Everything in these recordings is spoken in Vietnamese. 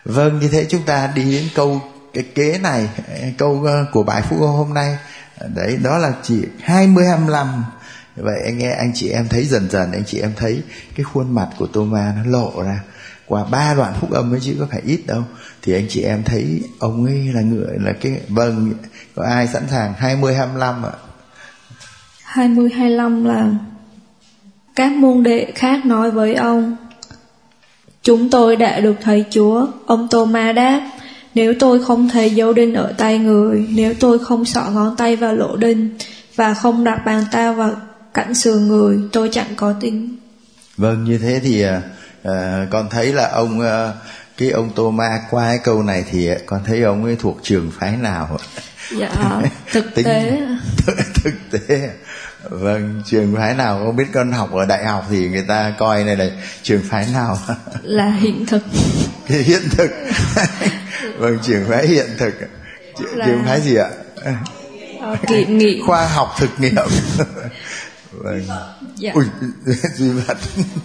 Vâng, như thế chúng ta đi đến câu cái kế này, câu của bài phúc âm hôm nay. Đấy, đó là chỉ 20-25. Vậy anh chị em thấy dần dần, anh chị em thấy cái khuôn mặt của Tô-ma nó lộ ra qua 3 đoạn phúc âm ấy chứ có phải ít đâu. Thì anh chị em thấy ông ấy là người là cái. Vâng, có ai sẵn sàng? 20-25 ạ. 20-25 là các môn đệ khác nói với ông: chúng tôi đã được thấy Chúa. Ông Tô-ma đáp: nếu tôi không thấy dấu đinh ở tay người, nếu tôi không xỏ ngón tay vào lỗ đinh và không đặt bàn tay vào cạnh sườn người, tôi chẳng có tin. Vâng, như thế thì con thấy là ông Tô-ma qua cái câu này thì con thấy ông ấy thuộc trường phái nào? Dạ, thực tế. Thực tế. Vâng, trường phái nào? Không biết con học ở đại học thì người ta coi này là trường phái nào? Là hiện thực. Hiện thực. Vâng, trường phái hiện thực. Trường phái gì ạ? Kiểm nghiệm. Khoa học thực nghiệm. Vâng. Dạ. Ui, duy vật.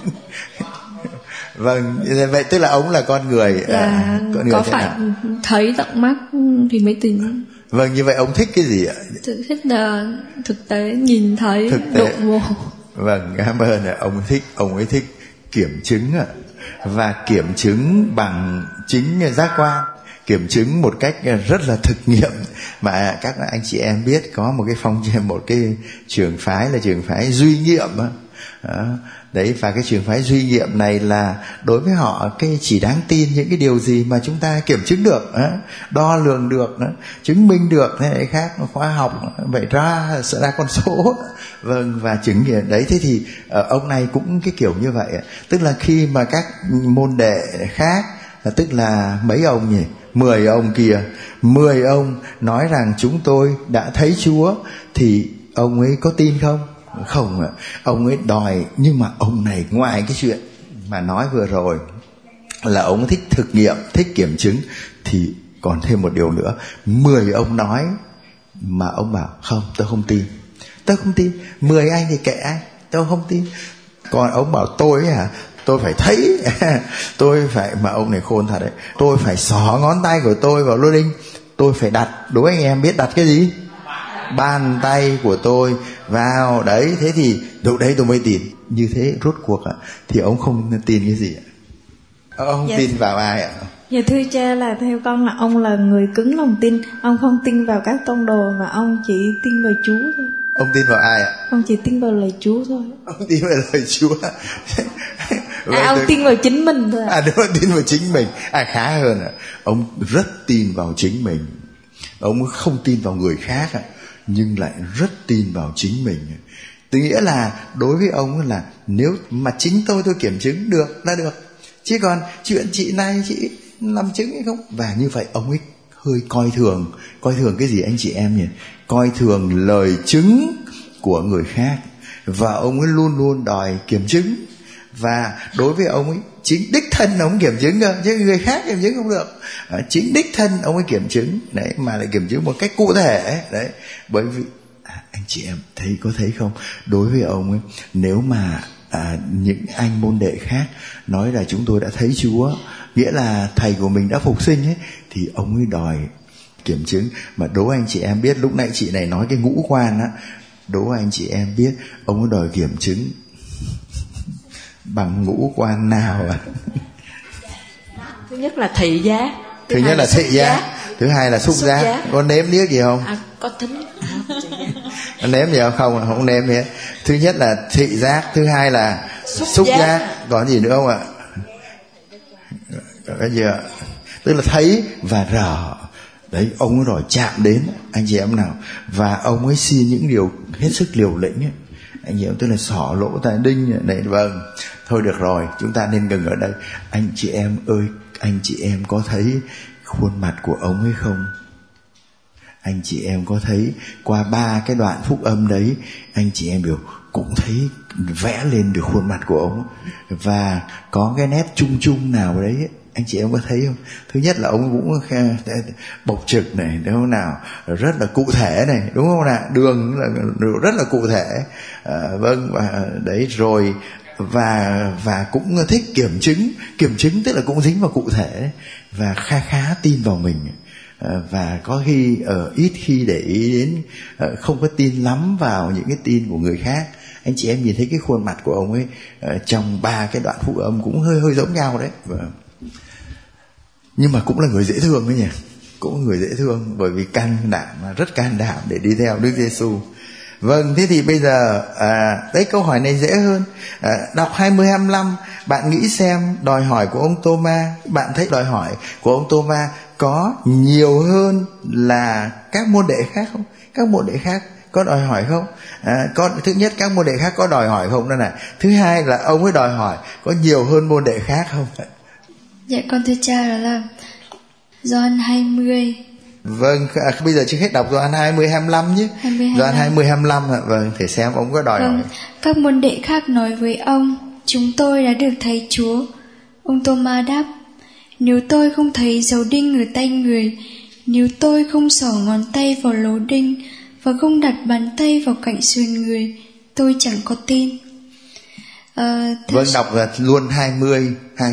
Vâng, vậy tức là ông là con người. Là con người có phải nào? Thấy tận mắt thì mới tin. Vâng, như vậy ông thích cái gì ạ? Thích là thực tế, nhìn thấy, đụng vô. Vâng, cảm ơn ạ. Ông ấy thích kiểm chứng ạ. Và kiểm chứng bằng chính giác quan, kiểm chứng một cách rất là thực nghiệm. Mà các anh chị em biết có một cái trường phái là trường phái duy nghiệm đấy, và cái trường phái duy nghiệm này là đối với họ cái chỉ đáng tin những cái điều gì mà chúng ta kiểm chứng được, đo lường được, chứng minh được. Thế này khác khoa học vậy sẽ ra con số. Vâng, và chứng nghiệm đấy. Thế thì ông này cũng cái kiểu như vậy, tức là khi mà các môn đệ khác, tức là mấy ông nhỉ, 10 ông kia, 10 ông nói rằng chúng tôi đã thấy Chúa, thì ông ấy có tin không? Không ạ. Ông ấy đòi. Nhưng mà ông này ngoài cái chuyện mà nói vừa rồi là ông thích thực nghiệm, thích kiểm chứng, thì còn thêm một điều nữa. 10 ông nói mà ông bảo không, tôi không tin. Tôi không tin. 10 anh thì kệ anh, tôi không tin. Còn ông bảo tôi tôi phải thấy. Tôi phải, mà ông này khôn thật đấy, tôi phải xỏ ngón tay của tôi vào lô đinh, tôi phải đặt, đố anh em biết đặt cái gì? Bàn tay của tôi vào đấy. Thế thì lúc đấy tôi mới tin. Như thế rốt cuộc thì ông không tin cái gì ạ? Ông tin vào ai ạ? Dạ thưa cha, là theo con là ông là người cứng lòng tin. Ông không tin vào các tông đồ mà ông chỉ tin vào Chúa thôi. Ông tin vào ai ạ? Ông chỉ tin vào lời Chúa thôi. Ông tin vào lời Chúa. Ông tin vào chính mình thôi. Đúng rồi, tin vào chính mình. Khá hơn ạ. Ông rất tin vào chính mình. Ông không tin vào người khác nhưng lại rất tin vào chính mình. Tức nghĩa là đối với ông là nếu mà chính tôi kiểm chứng được là được, chứ còn chuyện chị này chị làm chứng hay không. Và như vậy ông ấy hơi coi thường cái gì anh chị em nhỉ? Coi thường lời chứng của người khác. Và ông ấy luôn luôn đòi kiểm chứng. Và đối với ông ấy, chính đích thân ông kiểm chứng cơ, chứ người khác kiểm chứng không được. Chính đích thân ông ấy kiểm chứng đấy, mà lại kiểm chứng một cách cụ thể đấy. Bởi vì anh chị em thấy không, đối với ông ấy, nếu mà những anh môn đệ khác nói là chúng tôi đã thấy Chúa, nghĩa là thầy của mình đã phục sinh ấy, thì ông ấy đòi kiểm chứng. Mà đố anh chị em biết, lúc nãy chị này nói cái ngũ quan đố anh chị em biết ông ấy đòi kiểm chứng bằng ngũ quan nào ạ? Thứ nhất là thị giác. Thứ nhất là thị giác. Thứ hai là xúc giác. Có nếm điếc gì không? Có thính. Nếm gì không? Không nếm gì hết. Thứ nhất là thị giác. Thứ hai là xúc giác. Còn gì nữa không ạ? Cái gì ạ? Tức là thấy và rờ. Đấy, ông ấy đòi chạm đến anh chị em nào. Và ông ấy xin những điều hết sức liều lĩnh ấy. Anh chị em, tức là xỏ lỗ tai đinh này. Vâng, thôi được rồi, chúng ta nên ngừng ở đây. Anh chị em ơi, anh chị em có thấy khuôn mặt của ông ấy không? Anh chị em có thấy qua 3 cái đoạn phúc âm đấy, anh chị em đều cũng thấy vẽ lên được khuôn mặt của ông, và có cái nét chung chung nào đấy ấy, anh chị em có thấy không? Thứ nhất là ông cũng bộc trực này, đúng không nào, rất là cụ thể này, đúng không nào, đường là rất là cụ thể. Vâng, và đấy rồi và cũng thích kiểm chứng tức là cũng dính vào cụ thể và khá tin vào mình. Và có khi ít khi để ý đến, không có tin lắm vào những cái tin của người khác. Anh chị em nhìn thấy cái khuôn mặt của ông ấy trong 3 cái đoạn phúc âm cũng hơi giống nhau đấy. Nhưng mà cũng là người dễ thương đấy nhỉ, cũng người dễ thương bởi vì rất can đảm để đi theo Đức Giêsu. Vâng, thế thì bây giờ đấy, câu hỏi này dễ hơn. Đọc 20-25, bạn nghĩ xem đòi hỏi của ông Tô-ma, bạn thấy đòi hỏi của ông Tô-ma có nhiều hơn là các môn đệ khác không? Các môn đệ khác có đòi hỏi không? Thứ nhất, các môn đệ khác có đòi hỏi không đó này. Thứ hai là ông ấy đòi hỏi có nhiều hơn môn đệ khác không? Dạ con thưa cha, đó là Gioan 20. Vâng, bây giờ trước hết đọc Gioan 20-25 nhé. Gioan 20-25 vâng, để xem ông có đòi hỏi. Các môn đệ khác nói với ông: chúng tôi đã được thấy Chúa. Ông Tô-ma đáp: nếu tôi không thấy dấu đinh ở tay người, nếu tôi không xỏ ngón tay vào lỗ đinh và không đặt bàn tay vào cạnh sườn người, tôi chẳng có tin. Vâng, đọc là luôn 20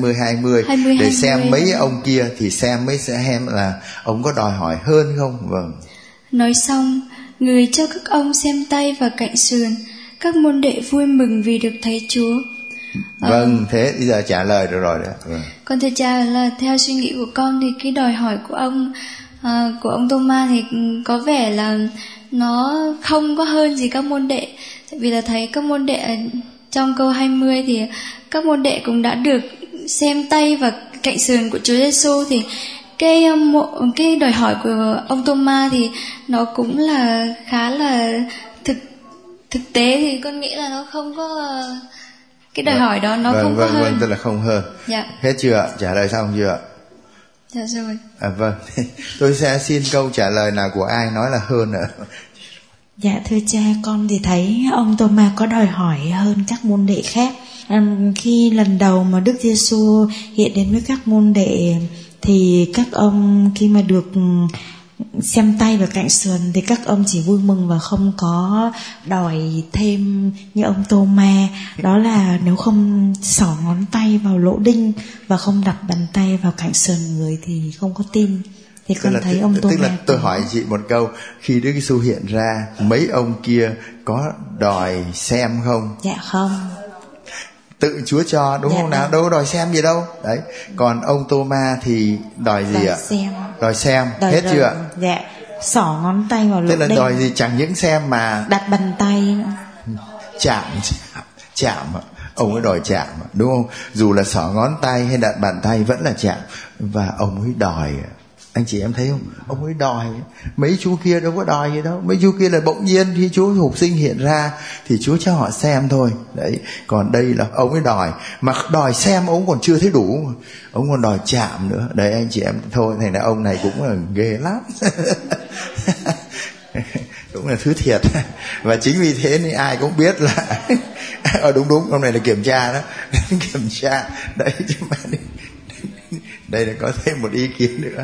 để xem mấy ông kia thì xem là ông có đòi hỏi hơn không. Vâng. Nói xong, người cho các ông xem tay và cạnh sườn. Các môn đệ vui mừng vì được thấy Chúa. Vâng, thế bây giờ trả lời được rồi đấy. Vâng. Con thưa cha, là theo suy nghĩ của con thì cái đòi hỏi của ông Tô-ma thì có vẻ là nó không có hơn gì các môn đệ. Tại vì là thấy các môn đệ trong câu 20 thì các môn đệ cũng đã được xem tay và cạnh sườn của Chúa Giêsu, thì cái đòi hỏi của ông Tô-ma thì nó cũng là khá là thực tế, thì con nghĩ là nó không có cái đòi hỏi đó, nó không có hơn. Vâng, tức là không hơn. Dạ. Hết chưa ạ? Trả lời xong chưa ạ? Dạ rồi. Vâng. Tôi sẽ xin câu trả lời nào của ai nói là hơn ạ? Dạ thưa cha, con thì thấy ông Tô-ma có đòi hỏi hơn các môn đệ khác. Khi lần đầu mà Đức Giêsu hiện đến với các môn đệ thì các ông khi mà được xem tay và cạnh sườn thì các ông chỉ vui mừng và không có đòi thêm như ông Tô-ma, đó là nếu không xỏ ngón tay vào lỗ đinh và không đặt bàn tay vào cạnh sườn người thì không có tin. Thì con thấy ông Tô-ma. Tức là tôi hỏi chị một câu, khi Đức Giêsu hiện ra, mấy ông kia có đòi xem không? Dạ không. Tự Chúa cho đúng không nào? Đâu có đòi xem gì đâu. Đấy. Còn ông Tô-ma thì đòi gì ạ? Đòi xem. Hết chưa ạ? Dạ. Xỏ ngón tay vào lỗ đinh. Tức là đòi gì, chẳng những xem mà đặt bàn tay. Chạm. Ông ấy đòi chạm, đúng không? Dù là xỏ ngón tay hay đặt bàn tay vẫn là chạm. Và ông ấy đòi. Anh chị em thấy không? Ông ấy đòi. Mấy chú kia đâu có đòi gì đâu. Mấy chú kia là bỗng nhiên khi Chúa Phục sinh hiện ra thì Chúa cho họ xem thôi. Đấy. Còn đây là ông ấy đòi. Mà đòi xem ông còn chưa thấy đủ, ông còn đòi chạm nữa. Đấy anh chị em, thôi thành ra ông này cũng là ghê lắm. Cũng là thứ thiệt. Và chính vì thế nên ai cũng biết là đúng, ông này là kiểm tra đó. Kiểm tra. Đấy chứ mà đây là có thêm một ý kiến nữa.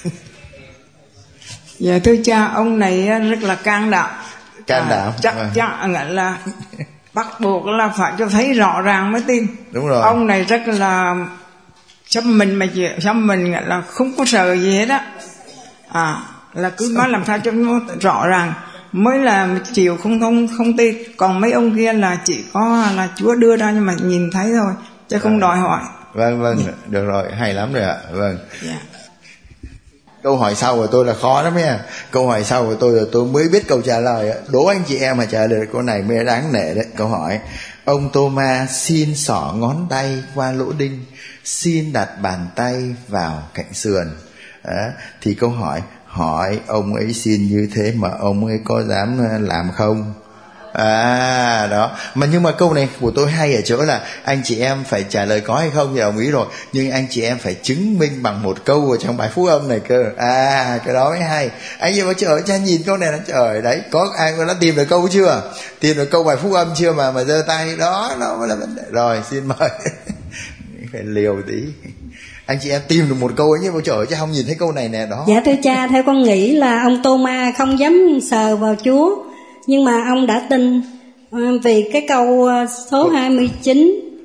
Dạ thưa cha, ông này rất là can đảm. Chắc chắn là bắt buộc là phải cho thấy rõ ràng mới tin. Đúng rồi. Ông này rất là xăm mình là không có sợ gì hết á. Là cứ nói làm sao cho nó rõ ràng mới là chịu không tin. Còn mấy ông kia là chỉ có là Chúa đưa ra nhưng mà nhìn thấy thôi chứ không đòi hỏi. Vâng, được rồi, hay lắm rồi ạ. Vâng. Yeah. Câu hỏi sau của tôi là khó lắm nha. Câu hỏi sau của tôi là tôi mới biết câu trả lời. Đố anh chị em mà trả lời câu này mới đáng nể đấy. Câu hỏi: ông Tô-ma xin xỏ ngón tay qua lỗ đinh, xin đặt bàn tay vào cạnh sườn. Thì câu hỏi ông ấy xin như thế mà ông ấy có dám làm không? Đó. Nhưng mà câu này của tôi hay ở chỗ là anh chị em phải trả lời có hay không thì đồng ý rồi, nhưng anh chị em phải chứng minh bằng một câu ở trong bài phúc âm này cơ. Cái đó mới hay. Anh chị bảo trời, cha nhìn câu này là trời đấy, có ai đã tìm được câu chưa? Tìm được câu bài phúc âm chưa mà giơ tay? Đó, nó mới là vấn đề. Rồi, xin mời. Phải liều tí. Anh chị em tìm được một câu ấy, nhưng mà trời, chứ không nhìn thấy câu này nè đó. Dạ thưa cha, theo con nghĩ là ông Tô-ma không dám sờ vào Chúa, nhưng mà ông đã tin vì cái câu số 29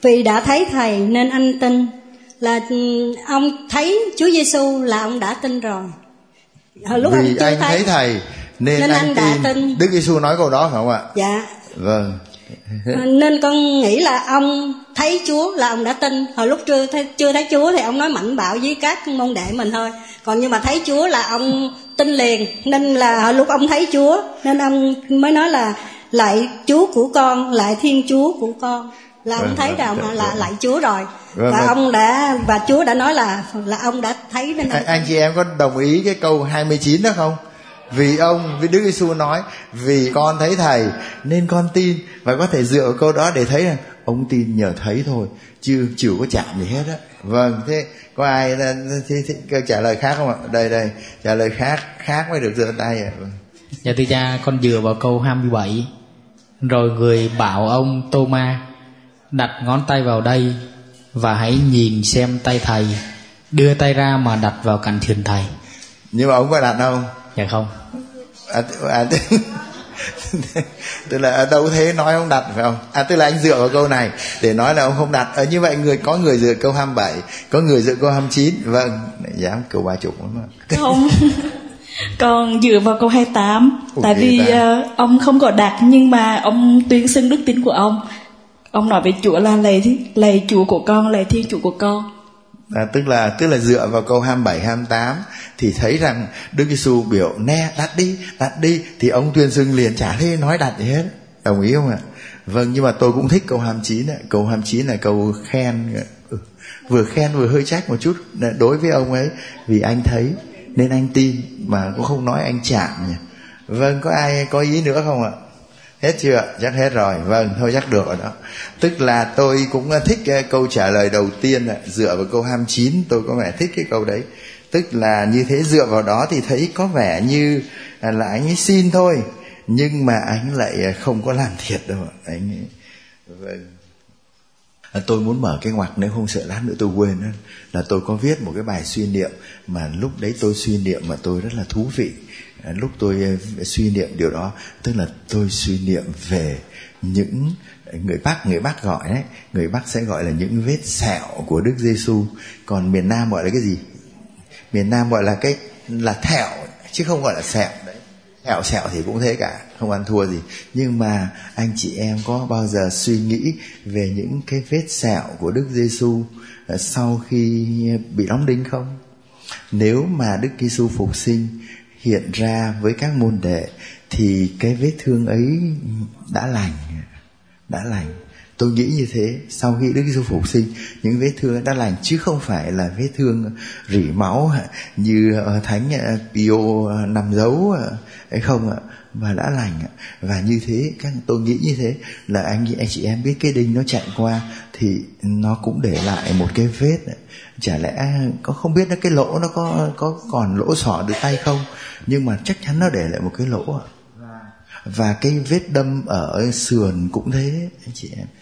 Vì đã thấy Thầy nên anh tin. Là ông thấy Chúa Giêsu là ông đã tin rồi. Hồi lúc Vì anh thấy Thầy nên anh tin. Đức Giêsu nói câu đó phải không ạ? Dạ. Vâng. Nên con nghĩ là ông thấy Chúa là ông đã tin. Hồi lúc chưa thấy Chúa thì ông nói mạnh bạo với các môn đệ mình thôi. Còn nhưng mà thấy Chúa là ông tin liền. Nên là hồi lúc ông thấy Chúa nên ông mới nói là lạy Chúa của con, lạy Thiên Chúa của con. Là ông thấy là ông là lạy Chúa rồi. Và Chúa đã nói là ông đã thấy. Nên anh chị em có đồng ý cái câu 29 đó không? Vì Đức Giêsu nói vì con thấy Thầy nên con tin. Và có thể dựa vào câu đó để thấy rằng ông tin nhờ thấy thôi, chứ chưa có chạm gì hết á. Vâng, thế có ai trả lời khác không ạ? Đây trả lời khác mới được giơ tay ạ. Dạ thưa cha, con dựa vào câu 27. Rồi người bảo ông Tô-ma đặt ngón tay vào đây và hãy nhìn xem tay Thầy, đưa tay ra mà đặt vào cạnh sườn Thầy. Nhưng mà ông có đặt không? Dạ không. Tức là đâu thế nói ông đặt phải không? Tức là anh dựa vào câu này để nói là ông không đặt. Như vậy có người dựa câu 27, có người dựa câu 29. Vâng, dám câu 30 lắm. Không. Còn dựa vào câu 28. Tại vì ông không có đặt, nhưng mà ông tuyên xưng đức tin của ông. Ông nói với Chúa là lạy Chúa của con, lạy Thiên Chúa của con. Tức là dựa vào câu 27, 28 thì thấy rằng Đức Giêsu biểu nè đặt đi thì ông tuyên xưng liền, chả thấy nói đặt gì hết. Đồng ý không ạ? Vâng, nhưng mà tôi cũng thích câu 29 ạ. Câu 29 là câu khen, vừa khen vừa hơi trách một chút đối với ông ấy, vì anh thấy nên anh tin, mà cũng không nói anh chạm nhỉ. Vâng, có ai có ý nữa không ạ? Hết chưa? Chắc hết rồi. Vâng, thôi chắc được rồi đó. Tức là tôi cũng thích cái câu trả lời đầu tiên, dựa vào câu 29, tôi có vẻ thích cái câu đấy. Tức là như thế, dựa vào đó thì thấy có vẻ như là anh ấy xin thôi, nhưng mà anh lại không có làm thiệt đâu anh ấy. Vâng. Tôi muốn mở cái ngoặc, nếu không sợ lát nữa tôi quên đó, là tôi có viết một cái bài suy niệm mà lúc đấy tôi suy niệm mà tôi rất là thú vị. Lúc tôi suy niệm điều đó, tức là tôi suy niệm về những người Bắc gọi đấy, người Bắc sẽ gọi là những vết sẹo của Đức Giêsu, còn miền Nam gọi là cái gì? Miền Nam gọi là là thẹo, chứ không gọi là sẹo đấy. Sẹo thì cũng thế cả, không ăn thua gì. Nhưng mà anh chị em có bao giờ suy nghĩ về những cái vết sẹo của Đức Giêsu sau khi bị đóng đinh không? Nếu mà Đức Giêsu phục sinh hiện ra với các môn đệ thì cái vết thương ấy đã lành. Tôi nghĩ như thế, sau khi Đức Giêsu phục sinh, những vết thương đã lành, chứ không phải là vết thương rỉ máu như Thánh Pio nằm giấu ấy không ạ, mà đã lành. Và như thế, tôi nghĩ như thế là anh chị em biết cái đinh nó chạy qua thì nó cũng để lại một cái vết. Chả lẽ không biết cái lỗ nó có còn lỗ xỏ được tay không, nhưng mà chắc chắn nó để lại một cái lỗ ạ. Và cái vết đâm ở sườn cũng thế anh chị em.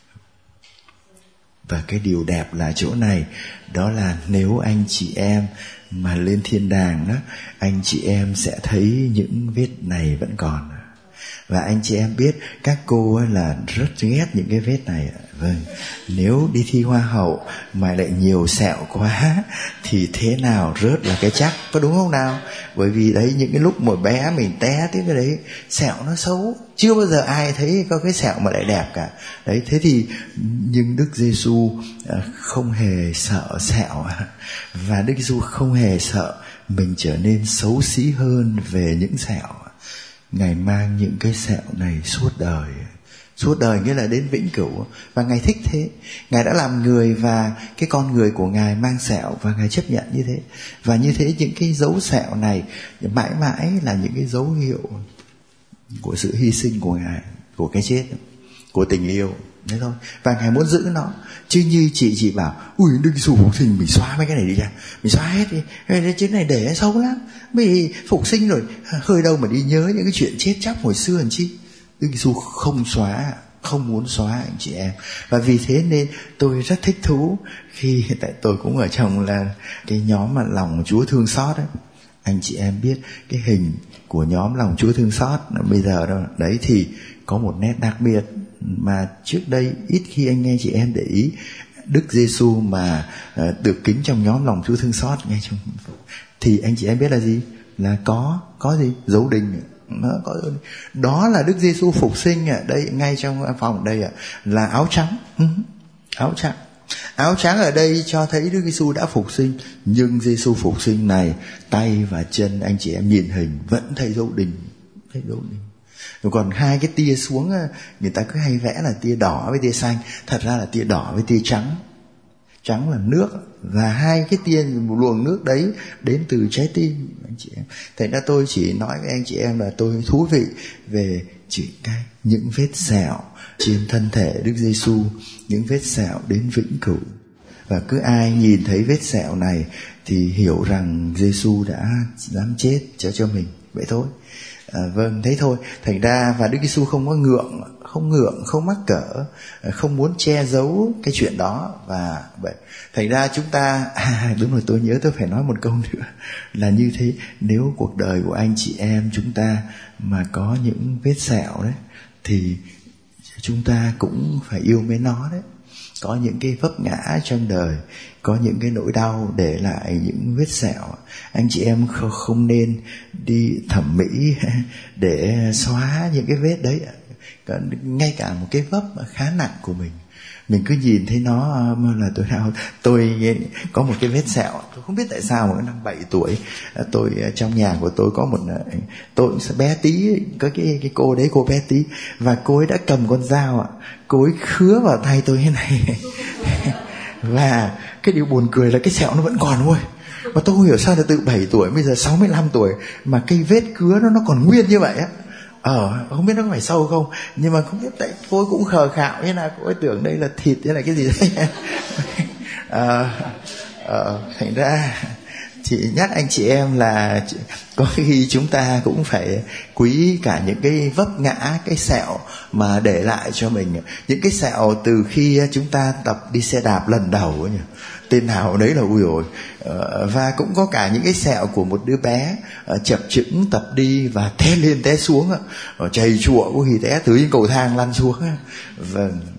Và cái điều đẹp là chỗ này, đó là nếu anh chị em mà lên thiên đàng đó, anh chị em sẽ thấy những vết này vẫn còn. Và anh chị em biết các cô là rất ghét những cái vết này. Vâng, nếu đi thi hoa hậu mà lại nhiều sẹo quá thì thế nào rớt là cái chắc, có đúng không nào? Bởi vì đấy, những cái lúc một bé mình té tiếp cái đấy, sẹo nó xấu, chưa bao giờ ai thấy có cái sẹo mà lại đẹp cả. Đấy, thế thì nhưng Đức Giêsu không hề sợ sẹo, và Đức Giêsu không hề sợ mình trở nên xấu xí hơn về những sẹo. Ngài mang những cái sẹo này suốt đời nghĩa là đến vĩnh cửu. Và Ngài thích thế. Ngài đã làm người và cái con người của Ngài mang sẹo, và Ngài chấp nhận như thế. Và như thế những cái dấu sẹo này mãi mãi là những cái dấu hiệu của sự hy sinh của Ngài, của cái chết, của tình yêu. Thế thôi. Và Ngài muốn giữ nó. Chứ như chị bảo ui Đức Giêsu phục sinh mình xóa mấy cái này đi ra, mình xóa hết đi, cái chuyện này để xấu lắm, vì phục sinh rồi hơi đâu mà đi nhớ những cái chuyện chết chóc hồi xưa làm chi. Đức Giêsu không xóa, không muốn xóa anh chị em. Và vì thế nên tôi rất thích thú khi, tại tôi cũng ở trong là cái nhóm mà lòng Chúa thương xót ấy. anh chị em biết cái hình của nhóm lòng Chúa thương xót bây giờ đó, đấy thì có một nét đặc biệt mà trước đây ít khi anh nghe chị em để ý. Đức Giêsu mà được kính trong nhóm lòng Chúa thương xót ngay trong, thì anh chị em biết là gì? Là có gì? Dấu đình. Nó có, đó là Đức Giêsu phục sinh ạ. Đây ngay trong phòng đây ạ, là áo trắng. Áo trắng ở đây cho thấy Đức Giêsu đã phục sinh. Nhưng Giêsu phục sinh này, tay và chân anh chị em nhìn hình vẫn thấy dấu đình. Rồi còn hai cái tia xuống, người ta cứ hay vẽ là tia đỏ với tia xanh, thật ra là tia đỏ với tia trắng. Trắng là nước, và hai cái tia luồng nước đấy đến từ trái tim anh chị em. Thế ra tôi chỉ nói với anh chị em là tôi thú vị về những vết sẹo trên thân thể Đức Giêsu, những vết sẹo đến vĩnh cửu. Và cứ ai nhìn thấy vết sẹo này thì hiểu rằng Giêsu đã dám chết cho mình, vậy thôi. Vâng, thế thôi. Thành ra và Đức Giêsu không có ngượng, không mắc cỡ, không muốn che giấu cái chuyện đó. Và vậy thành ra chúng ta đúng rồi, tôi nhớ tôi phải nói một câu nữa là như thế. Nếu cuộc đời của anh chị em chúng ta mà có những vết sẹo đấy, thì chúng ta cũng phải yêu mến nó đấy. Có những cái vấp ngã trong đời, có những cái nỗi đau để lại những vết sẹo. Anh chị em không nên đi thẩm mỹ để xóa những cái vết đấy. Ngay cả một cái vấp khá nặng của mình cứ nhìn thấy nó là tôi có một cái vết sẹo, tôi không biết tại sao mà năm 7 tuổi tôi trong nhà của tôi có một, tôi bé tí, có cái cô đấy, cô bé tí, và cô ấy đã cầm con dao cô ấy khứa vào tay tôi thế này và cái điều buồn cười là cái sẹo nó vẫn còn thôi. Và tôi không hiểu sao là từ 7 tuổi bây giờ 65 tuổi mà cái vết cứa nó còn nguyên như vậy á. Không biết nó có phải sâu không, nhưng mà không biết, tại cô ấy cũng khờ khạo thế nào, cô ấy tưởng đây là thịt thế là cái gì đấy. Thành ra chị nhắc anh chị em là có khi chúng ta cũng phải quý cả những cái vấp ngã, cái sẹo mà để lại cho mình. Những cái sẹo từ khi chúng ta tập đi xe đạp lần đầu ấy nhỉ, tên nào đấy là ui rồi. Và cũng có cả những cái sẹo của một đứa bé chập chững tập đi và té lên té xuống, chầy chùa có khi té từ những cầu thang lăn xuống. Vâng.